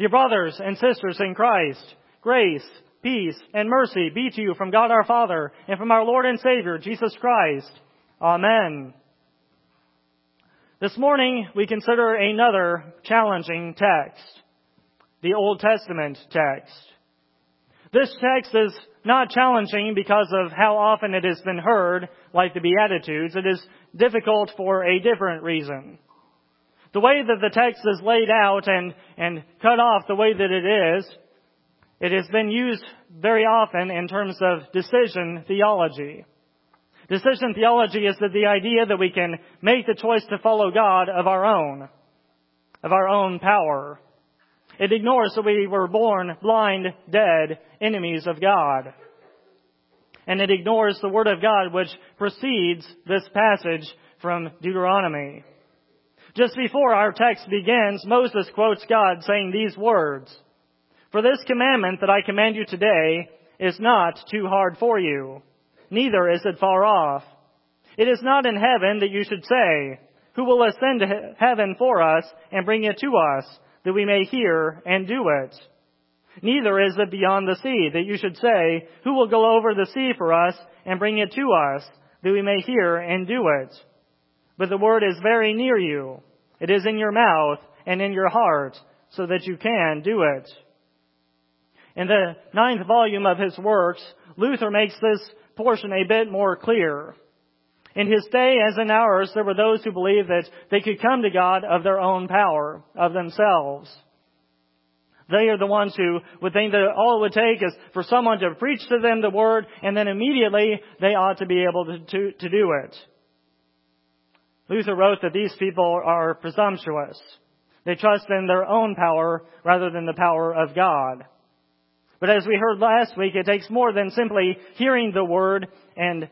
Dear brothers and sisters in Christ, grace, peace, and mercy be to you from God our Father and from our Lord and Savior, Jesus Christ. Amen. This morning we consider another challenging text, the Old Testament text. This text is not challenging because of how often it has been heard, like the Beatitudes. It is difficult for a different reason. The way that the text is laid out and cut off the way that it has been used very often in terms of decision theology. Decision theology is the idea that we can make the choice to follow God of our own power. It ignores that we were born blind, dead, enemies of God. And it ignores the Word of God which precedes this passage from Deuteronomy. Just before our text begins, Moses quotes God saying these words, "For this commandment that I command you today is not too hard for you, neither is it far off. It is not in heaven that you should say, 'Who will ascend to heaven for us and bring it to us, that we may hear and do it?' Neither is it beyond the sea that you should say, 'Who will go over the sea for us and bring it to us, that we may hear and do it?' But the word is very near you. It is in your mouth and in your heart, so that you can do it." In the 9th volume of his works, Luther makes this portion a bit more clear. In his day, as in ours, there were those who believed that they could come to God of their own power, of themselves. They are the ones who would think that all it would take is for someone to preach to them the word, and then immediately they ought to be able to do it. Luther wrote that these people are presumptuous. They trust in their own power rather than the power of God. But as we heard last week, it takes more than simply hearing the word, It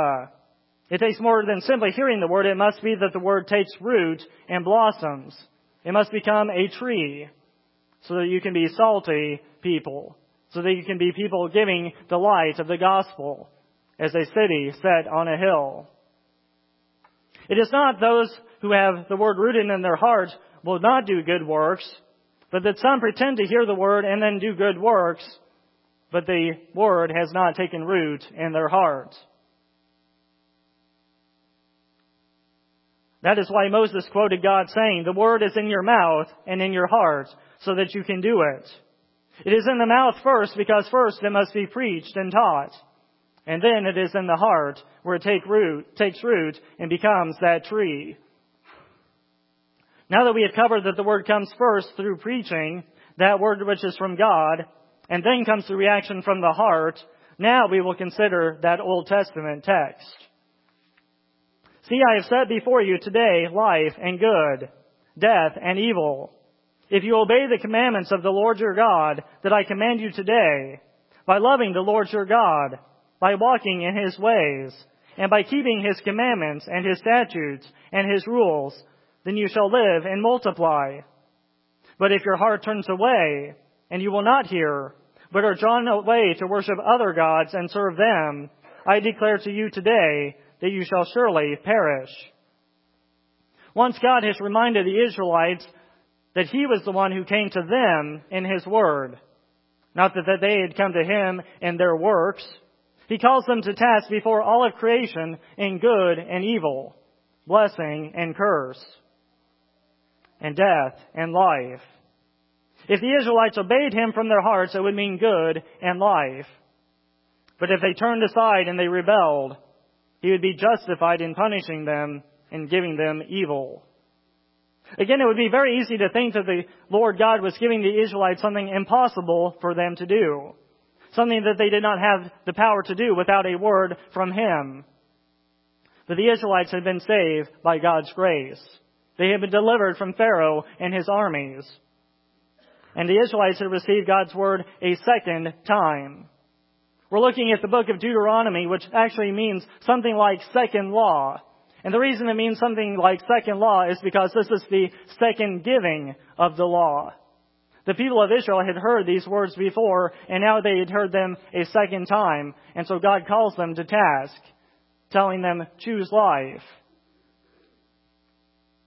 must be that the word takes root and blossoms. It must become a tree so that you can be salty people, so that you can be people giving the light of the gospel as a city set on a hill. It is not those who have the word rooted in their heart will not do good works, but that some pretend to hear the word and then do good works, but the word has not taken root in their heart. That is why Moses quoted God saying, "The word is in your mouth and in your heart, so that you can do it." It is in the mouth first, because first it must be preached and taught. And then it is in the heart where it takes root and becomes that tree. Now that we have covered that the word comes first through preaching, that word which is from God, and then comes the reaction from the heart, now we will consider that Old Testament text. "See, I have set before you today life and good, death and evil. If you obey the commandments of the Lord your God that I command you today, by loving the Lord your God, by walking in His ways, and by keeping His commandments and His statutes and His rules, then you shall live and multiply. But if your heart turns away, and you will not hear, but are drawn away to worship other gods and serve them, I declare to you today that you shall surely perish." Once God has reminded the Israelites that He was the one who came to them in His Word, not that they had come to Him in their works. He calls them to task before all of creation in good and evil, blessing and curse, and death and life. If the Israelites obeyed Him from their hearts, it would mean good and life. But if they turned aside and they rebelled, He would be justified in punishing them and giving them evil. Again, it would be very easy to think that the Lord God was giving the Israelites something impossible for them to do, something that they did not have the power to do without a word from Him. But the Israelites had been saved by God's grace. They had been delivered from Pharaoh and his armies. And the Israelites had received God's word a second time. We're looking at the book of Deuteronomy, which actually means something like second law. And the reason it means something like second law is because this is the second giving of the law. The people of Israel had heard these words before, and now they had heard them a second time. And so God calls them to task, telling them, choose life.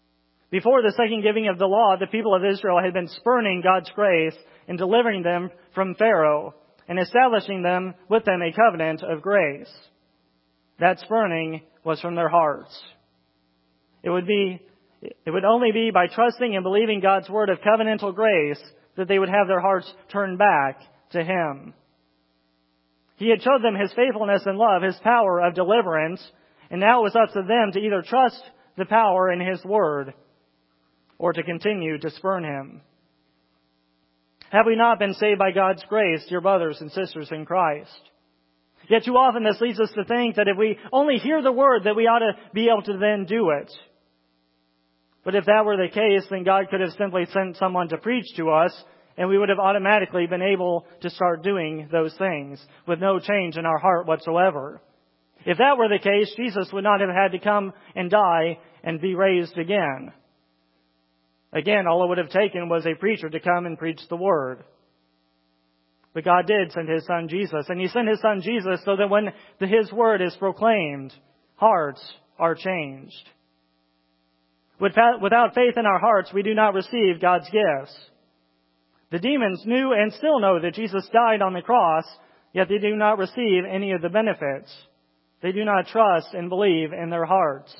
Before the second giving of the law, the people of Israel had been spurning God's grace in delivering them from Pharaoh and establishing them with them a covenant of grace. That spurning was from their hearts. It would only be by trusting and believing God's word of covenantal grace that they would have their hearts turned back to Him. He had showed them His faithfulness and love, His power of deliverance, and now it was up to them to either trust the power in His word or to continue to spurn Him. Have we not been saved by God's grace, dear brothers and sisters in Christ? Yet too often this leads us to think that if we only hear the word, that we ought to be able to then do it. But if that were the case, then God could have simply sent someone to preach to us, and we would have automatically been able to start doing those things with no change in our heart whatsoever. If that were the case, Jesus would not have had to come and die and be raised again. Again, all it would have taken was a preacher to come and preach the word. But God did send His Son Jesus, and He sent His Son Jesus so that when His word is proclaimed, hearts are changed. Without faith in our hearts, we do not receive God's gifts. The demons knew and still know that Jesus died on the cross, yet they do not receive any of the benefits. They do not trust and believe in their hearts.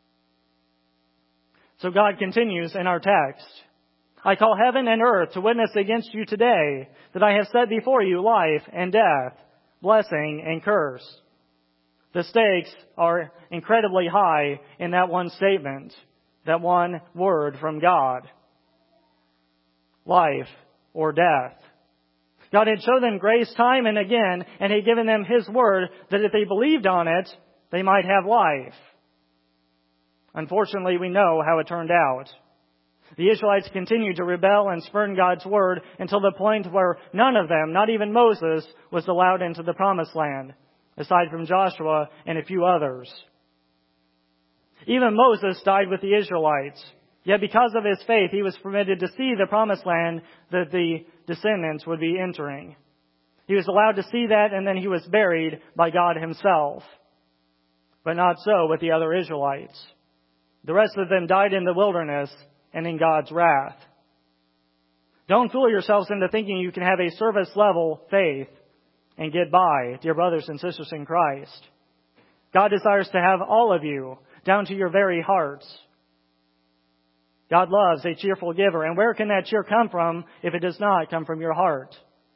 So God continues in our text. I call heaven and earth to witness against you today that I have set before you life and death, blessing and curse. The stakes are incredibly high in that one statement, that one word from God. Life or death. God had shown them grace time and again, and had given them His word that if they believed on it, they might have life. Unfortunately, we know how it turned out. The Israelites continued to rebel and spurn God's word until the point where none of them, not even Moses, was allowed into the promised land, aside from Joshua and a few others. Even Moses died with the Israelites. Yet because of his faith, he was permitted to see the promised land that the descendants would be entering. He was allowed to see that, and then he was buried by God Himself. But not so with the other Israelites. The rest of them died in the wilderness and in God's wrath. Don't fool yourselves into thinking you can have a service level faith and get by, dear brothers and sisters in Christ. God desires to have all of you, down to your very hearts. God loves a cheerful giver, and where can that cheer come from if it does not come from your heart?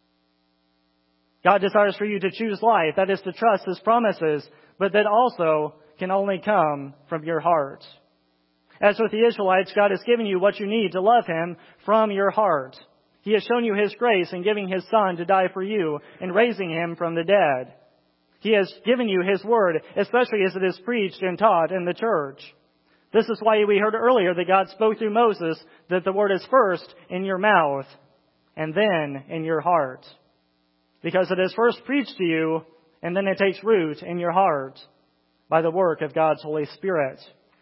God desires for you to choose life, that is to trust His promises, but that also can only come from your heart. As with the Israelites, God has given you what you need to love Him from your heart. He has shown you His grace in giving His Son to die for you and raising Him from the dead. He has given you His word, especially as it is preached and taught in the church. This is why we heard earlier that God spoke through Moses that the word is first in your mouth and then in your heart. Because it is first preached to you and then it takes root in your heart by the work of God's Holy Spirit.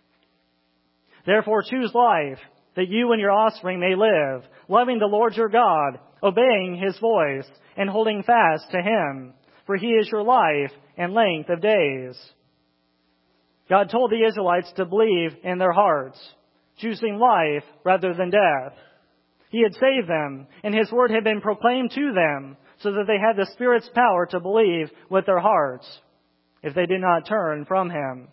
Therefore choose life, that you and your offspring may live, loving the Lord your God, obeying His voice, and holding fast to Him, for He is your life and length of days. God told the Israelites to believe in their hearts, choosing life rather than death. He had saved them, and His word had been proclaimed to them, so that they had the Spirit's power to believe with their hearts, if they did not turn from Him.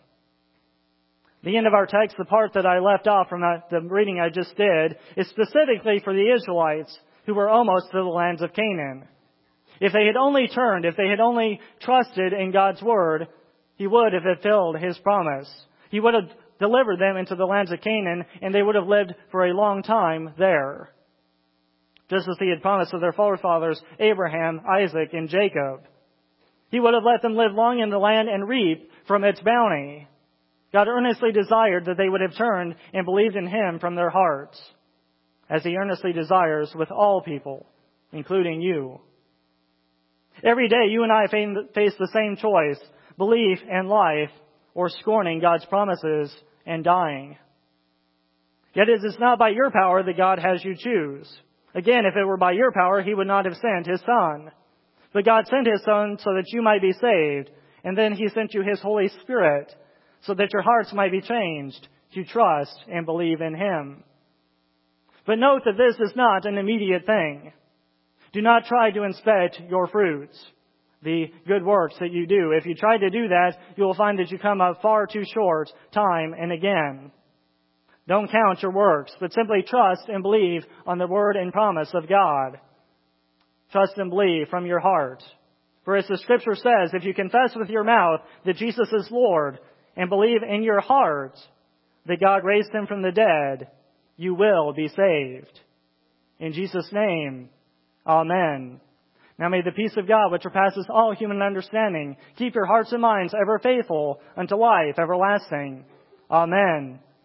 The end of our text, the part that I left off from the reading I just did, is specifically for the Israelites who were almost to the lands of Canaan. If they had only turned, if they had only trusted in God's word, He would have fulfilled His promise. He would have delivered them into the lands of Canaan, and they would have lived for a long time there. Just as He had promised to their forefathers, Abraham, Isaac, and Jacob. He would have let them live long in the land and reap from its bounty. God earnestly desired that they would have turned and believed in Him from their hearts, as He earnestly desires with all people, including you. Every day you and I face the same choice, belief and life, or scorning God's promises and dying. Yet it is not by your power that God has you choose. Again, if it were by your power, He would not have sent His Son. But God sent His Son so that you might be saved, and then He sent you His Holy Spirit, so that your hearts might be changed to trust and believe in Him. But note that this is not an immediate thing. Do not try to inspect your fruits, the good works that you do. If you try to do that, you will find that you come up far too short time and again. Don't count your works, but simply trust and believe on the word and promise of God. Trust and believe from your heart. For as the Scripture says, if you confess with your mouth that Jesus is Lord and believe in your heart that God raised Him from the dead, you will be saved. In Jesus' name, amen. Now may the peace of God, which surpasses all human understanding, keep your hearts and minds ever faithful unto life everlasting. Amen.